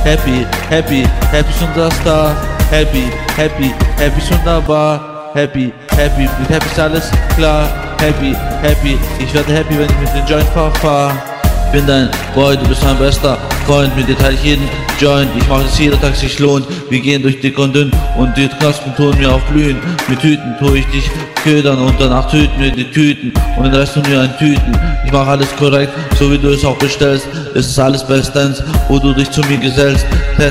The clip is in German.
Happy, happy, happy ist unser Star. Happy, happy, happy ist wunderbar. Happy, happy, mit happy ist alles klar. Happy, happy, ich werde happy, wenn ich mit dem Joint fahr. Bin dein Boy, du bist mein bester Freund, mit dir teile ich jeden Joint. Ich mache es jeder Tag sich lohnt. Wir gehen durch dick und dünn und die Knospen tun mir auch blühen. Mit Tüten tue ich dich ködern und danach töten wir die Tüten und den Rest tun wir ein Tüten. Ich mache alles korrekt, so wie du es auch bestellst. Es ist alles bestens, wo du dich zu mir gesellst.